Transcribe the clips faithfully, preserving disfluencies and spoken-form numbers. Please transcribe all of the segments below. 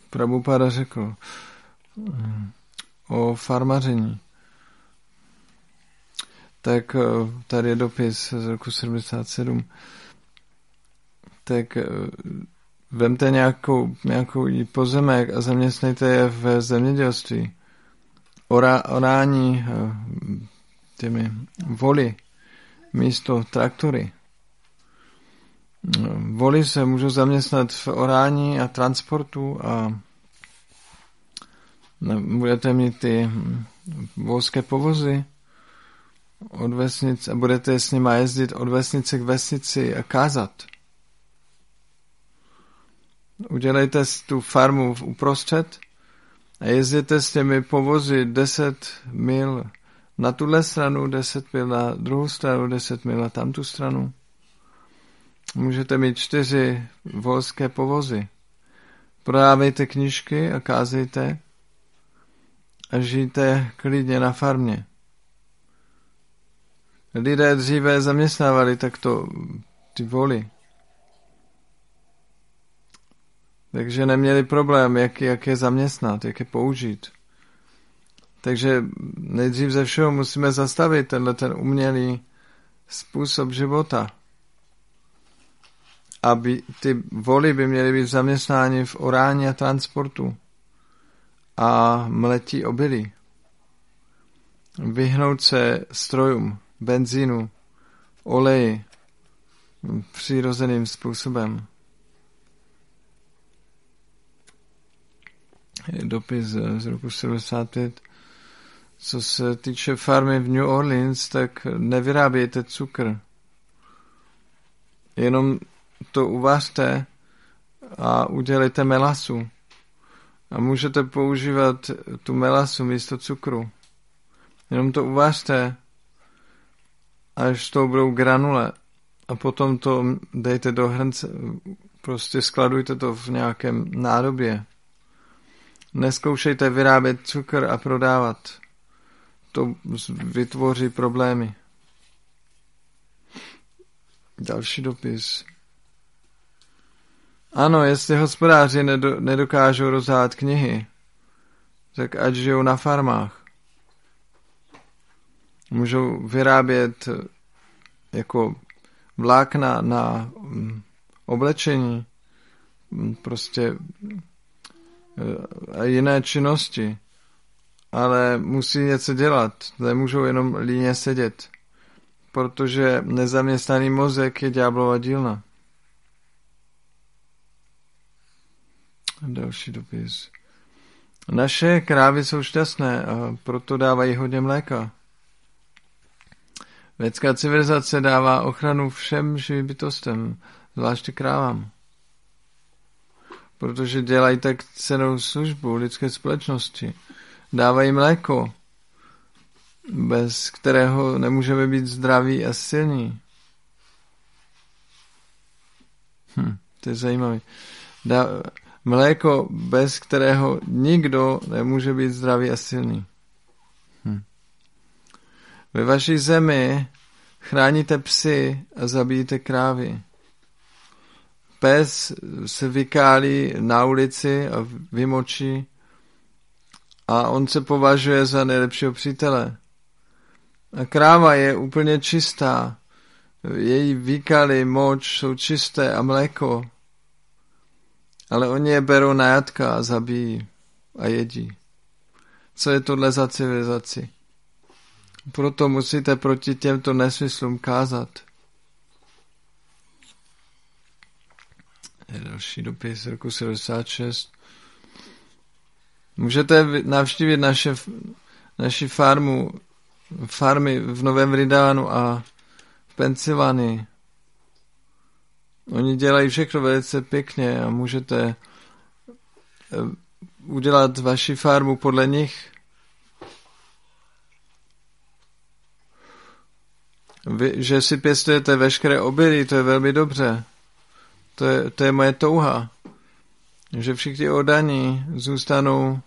Prabhupada řekl o farmaření. Tak tady je dopis z roku sedmdesát sedm. Tak vemte nějakou, nějakou pozemek a zaměstnejte je v zemědělství. Orá, orání těmi voly místo traktory. Voly se můžou zaměstnat v orání a transportu a budete mít ty volské povozy od vesnic a budete s nima jezdit od vesnice k vesnici a kázat. Udělejte tu farmu uprostřed a jezděte s těmi povozy deset mil na tuhle stranu, deset mil na druhou stranu, deset mil na tamtu stranu. Můžete mít čtyři volské povozy. Prodávejte knížky a kázejte a žijte klidně na farmě. Lidé dříve zaměstnávali takto ty voly. Takže neměli problém, jak, jak je zaměstnat, jak je použít. Takže nejdřív ze všeho musíme zastavit tenhle ten umělý způsob života. Aby ty voly by měly být zaměstnány v orání a transportu a mletí obilí. Vyhnout se strojům, benzínu, oleji přirozeným způsobem. Je dopis z roku sedmdesát pět. Co se týče farmy v New Orleans, tak nevyrábějte cukr. Jenom to uvařte a udělejte melasu. A můžete používat tu melasu místo cukru. Jenom to uvařte, až to budou granule. A potom to dejte do hrnce, prostě skladujte to v nějakém nádobě. Neskoušejte vyrábět cukr a prodávat. To vytvoří problémy. Další dopis. Ano, jestli hospodáři nedo, nedokážou rozhádat knihy, tak ať žijou na farmách. Můžou vyrábět jako vlákna na oblečení, prostě a jiné činnosti, ale musí něco dělat, nemůžou jenom líně sedět, protože nezaměstnaný mozek je ďáblova dílna. Další dopis. Naše krávy jsou šťastné a proto dávají hodně mléka. Vědská civilizace dává ochranu všem živým bytostem, zvláště krávám. Protože dělají tak cennou službu lidské společnosti. Dávají mléko, bez kterého nemůžeme být zdraví a silní. Hm, to je zajímavé. Dá, mléko, bez kterého nikdo nemůže být zdravý a silný. Hm. Ve vaší zemi chráníte psy a zabijíte krávy. Pes se vykálí na ulici a vymočí a on se považuje za nejlepšího přítele. A kráva je úplně čistá. Její výkaly, moč jsou čisté a mléko. Ale oni je berou na jatka a zabijí a jedí. Co je tohle za civilizaci? Proto musíte proti těmto nesmyslům kázat. Je další dopis roku sedmdesát šest. Můžete navštívit naše, naši farmu, farmy v Novém Vrindávánu a v Pensylvánii. Oni dělají všechno velice pěkně a můžete udělat vaši farmu podle nich. Vy, že si pěstujete veškeré obilí, to je velmi dobře. To je, to je moje touha. Že všichni oddaní zůstanou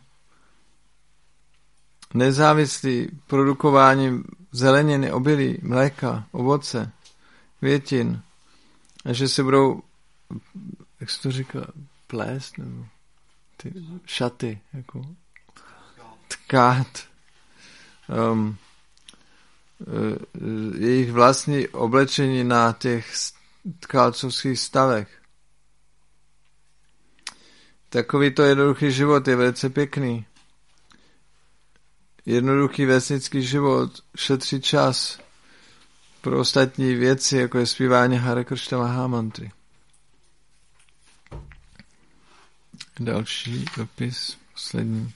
nezávislí produkováním zeleniny, obilí, mléka, ovoce, květin. A že se budou, jak se to říká, plést, nebo ty šaty, jako tkát um, jejich vlastní oblečení na těch tkalcovských stavech. Takovýto jednoduchý život je velice pěkný. Jednoduchý vesnický život šetří čas pro ostatní věci, jako je zpívání Hare Krishna Mahamantry. Další dopis, poslední.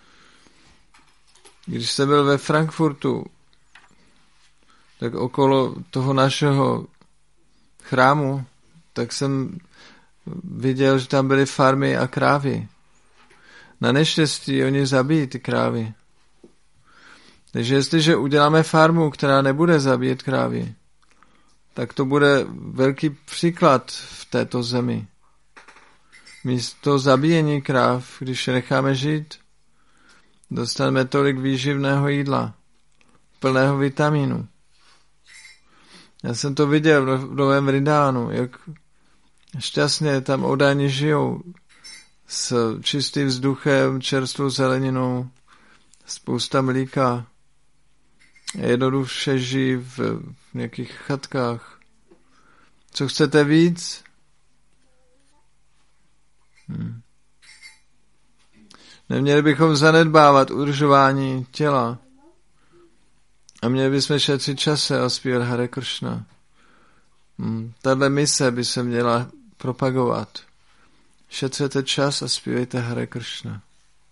Když jsem byl ve Frankfurtu, tak okolo toho našeho chrámu, tak jsem viděl, že tam byly farmy a krávy. Na neštěstí oni zabijí ty krávy. Takže jestliže uděláme farmu, která nebude zabíjet krávy, tak to bude velký příklad v této zemi. Místo zabíjení kráv, když je necháme žít, dostaneme tolik výživného jídla, plného vitamínu. Já jsem to viděl v Novém Vrindávánu, jak šťastně tam oddáni žijou s čistým vzduchem, čerstvou zeleninou, spousta mlíka. Jednoduše žijí v nějakých chatkách. Co chcete víc? Hmm. Neměli bychom zanedbávat udržování těla. A měli bychom šetřit čase a zpívat Hare Krishna. Hmm. Tato mise by se měla propagovat. Šetřete čas a zpívejte Hare Krishna.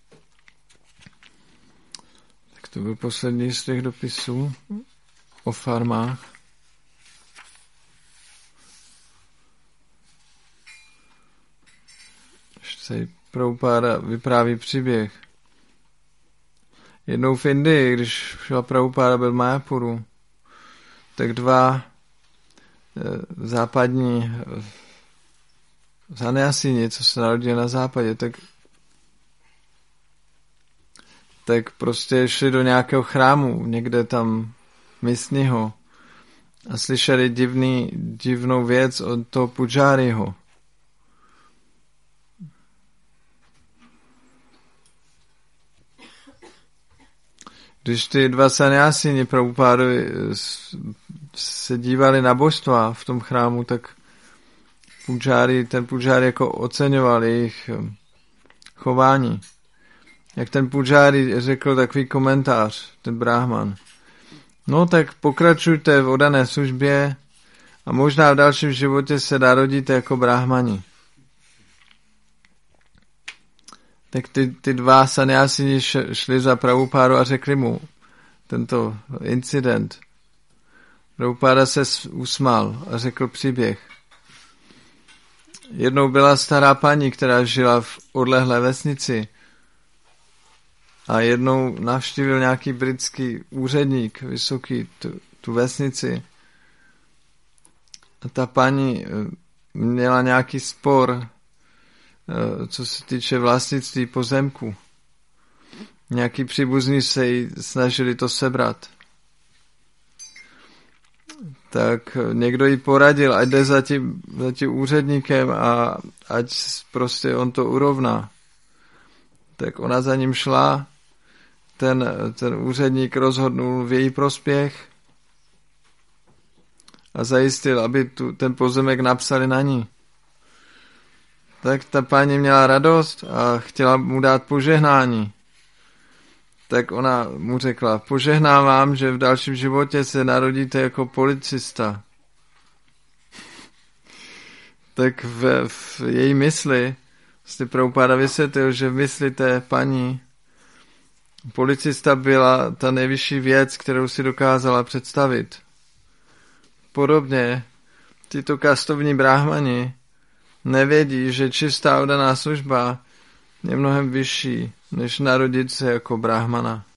Tak to byl poslední z těch dopisů o farmách. Ještě Prabhupáda vypráví příběh. Jednou v Indii, když Prabhupáda byl v Mayapuru, tak dva e, západní e, sanyasini, co se narodili na západě, tak tak prostě šli do nějakého chrámu, někde tam místního a slyšeli divný, divnou věc od toho pudžáriho. Když ty dva sanyasini Prabhupádovi se dívali na božstva v tom chrámu, tak pudžári, ten pudžári jako oceňoval jejich chování. Jak ten pudžári řekl takový komentář, ten bráhman. No tak pokračujte v oddané službě a možná v dalším životě se narodíte jako bráhmani. Tak ty, ty dva sanyasini šli za Prabhupádu a řekli mu tento incident. Prabhupáda se usmál a řekl příběh. Jednou byla stará paní, která žila v odlehlé vesnici a jednou navštívil nějaký britský úředník, vysoký, tu, tu vesnici. A ta paní měla nějaký spor, co se týče vlastnictví pozemku. Nějaký příbuzní se jí snažili to sebrat. Tak někdo jí poradil, ať jde za tím, za tím úředníkem a ať prostě on to urovná. Tak ona za ním šla, ten, ten úředník rozhodnul v její prospěch a zajistil, aby tu, ten pozemek napsali na ní. Tak ta paní měla radost a chtěla mu dát požehnání. Tak ona mu řekla, požehnám vám, že v dalším životě se narodíte jako policista. Tak v, v její mysli jste Prabhupáda vysvětlil, že v mysli té paní policista byla ta nejvyšší věc, kterou si dokázala představit. Podobně tyto kastovní bráhmani nevědí, že čistá oddaná služba je mnohem vyšší, než narodit se jako brahmana.